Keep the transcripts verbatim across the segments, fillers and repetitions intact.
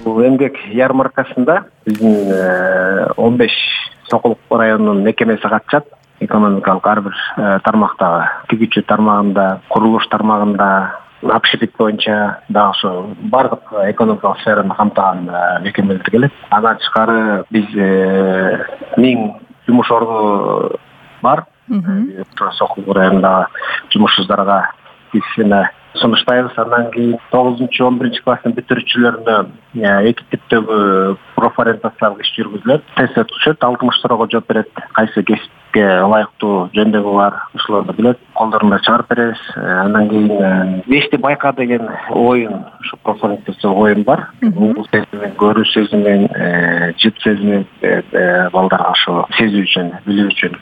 Бул эмгек ярмаркасында биздин он беш Сокулук районунун мекемеси катышат. Экономикалык ар бир тармактагы, тигүүчү тармагында, курулуш тармагында, общепит боюнча дагы ошо бардык экономикалык сфераны камтыган мекемелер келет. Андан тышкары биз миң жумуш орду бар. Сокулук районундагы жумушсуздарга биз сунуштайбыз. Андан кийин тогузунчу он биринчи класстын бүтүрүүчүлөрүнө эки типтөгү профориентациялык иш жүргүзүлөт. Тест өткүзүшөт, алтымыш суроого жооп берет. Кайсы кесипке ылайыктуу жөндөмү бар, ошолорду билет. Колдоруна чыгарып беребиз. Андан кийин бешти байка деген оюн, ушу профориентация оюн бар. Бул сезими, көрүү сезими, жыт сезими балдарга ошо сезүү үчүн, билүү үчүн.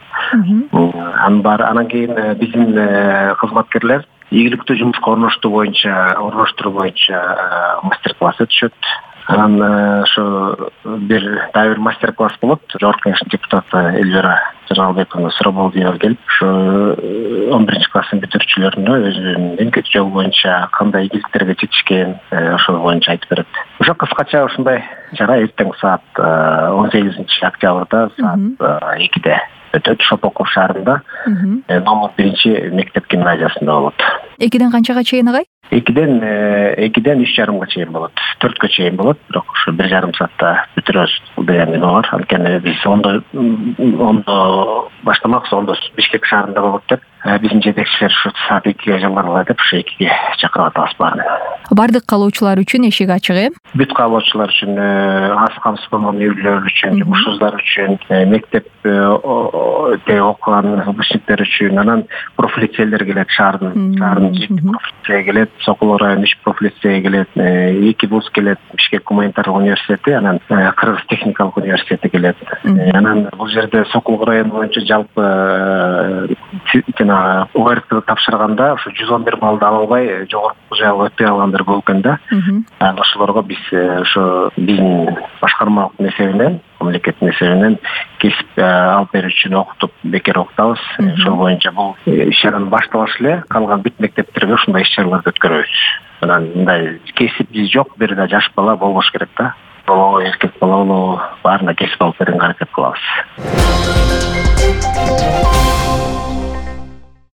Андан кийин биздин кызматкерлер ийгиликтүү жумушка орноштуу боюнча, орноштуруу боюнча мастер-класс өтүшөт. Анан ошо бир дагы бир мастер-класс болот. Жогорку Кеңештин депутаты Эльвира Жаналбековна Сурабалдиева келип, ошо он биринчи класстын бүтүрүүчүлөрүнө өзүнүн көчү жол боюнча кандай ийгиликтерге жетишкен, ошол боюнча айтып берет. Ошо кыскача ушундай чара эртең саат он сегизинчи октябрда саат экиде өтөт. Шопоков шаарында номер биринчи мектеп гимназиясында болот. Экиден канчага чейин агай? Экиден экиден үч жарымга чейин болот. төрткө чейин болот, бирок ошо бир жарым саатта бүтүрөбүз деген эме бар. Анткени биз ондо ондо баштамакчы, ондо Бишкек шаарында болот деп, биздин жетекчилер ушу саат экиге жамарла деп ушу экиге чакырып атабыз баарын. Бардык калуучулар үчүн эшик ачык, э? Бүт калуучулар үчүн, аз камсыз болгон үй-бүлөлөр үчүн, жумушсуздар үчүн, мектепте окуган выпускниктер үчүн, анан профлицейлер келет, шаардын шаардын профлицейге келет, Сокулук районунун үч профлицейге келет, эки вуз келет, Бишкек гуманитардык университети, анан Кыргыз техникалык университети келет. Анан бул жерде Сокулук району боюнча жалпы жана о эр ти тапшырганда ошо жүз он бир баллды ала албай жогорку жагы өтпөй алгандар болуп экен да. Ошолорго биз ошо биздин башкармалык эсебинен, мамлекеттин эсебинен кесип алып берүү үчүн окутуп, бекер окутабыз. Ошол боюнча бул иш-чараны башталыш эле калган бүт мектептерге ушундай иш-чараларды өткөрөбүз. Анан мындай кесип биз жок, бир да жаш бала болбош керек да. Болобу, эркек болобу, баарына кесип алып берүүгө аракет кылабыз.